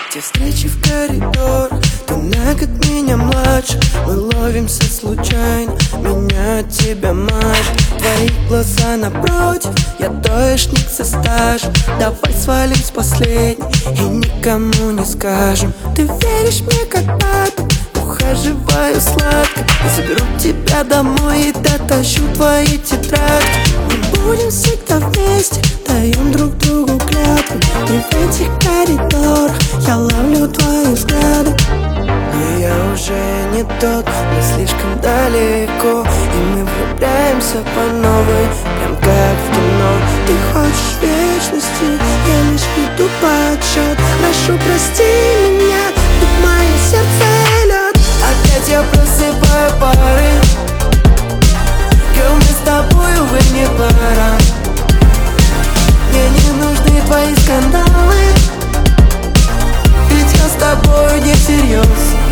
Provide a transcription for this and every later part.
Те встречи в коридор, ты на год меня младше. Мы ловимся случайно, меня от тебя мажет. Твои глаза напротив, я даишник со стажем. Давай свалим с последней и никому не скажем. Ты веришь мне как папе, ухаживаю сладко. Я заберу тебя домой и дотащу твои тетрадки. Мы будем всегда вместе, даем друг другу клятвы. И в этих коридорах я ловлю твои взгляды. Но я уже не тот, мы слишком далеко. И мы влюбляемся по новой, прям как в кино. Ты хочешь вечности, я лишь веду подсчет. Прошу, прости меня, тут мое сердце лед. Опять я просыпаю пары. Girl, мы с тобой, увы, не пара. Мне не нужны твои скандалы, ведь я с тобой не всерьез.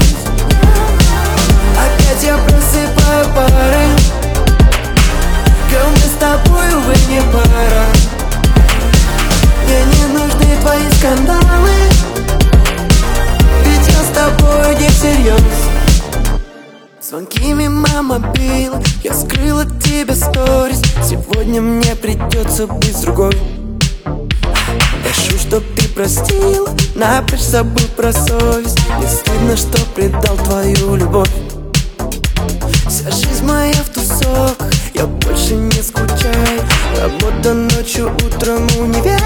Опять я просыпаю пары. Girl, мы с тобой, увы, не пара. Мне не нужны твои скандалы, ведь я с тобой не всерьез. Звонки мимо мобила, я скрыл от тебя сторис. Сегодня мне придется быть с другой. Прошу, чтоб ты простил, напрочь забыл про совесть. Мне стыдно, что предал твою любовь. Вся жизнь моя в тусовках, я больше не скучаю. Работа ночью, утром универ.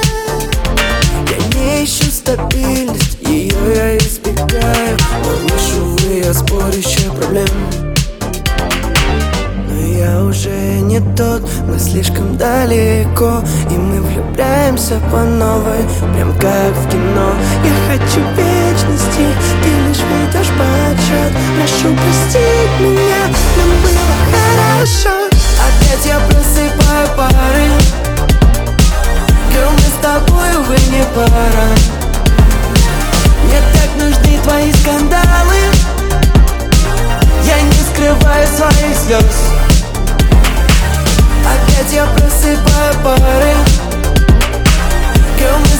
Я не ищу стабильность, ее я избегаю. Малыш, увы, я спорящая проблема. Но я уже не тот, мы слишком далеко. И мы влюбляемся по новой, прям как в кино. Я хочу вечности, ты лишь ведешь подсчет. Прошу простить меня, нам было хорошо. Опять я просыпаю пары. Girl, мы с тобой, увы, не пара. Мне так нужны твои скандалы, я не скрываю своих слез. Опять я просыпаю пары. Girl, мы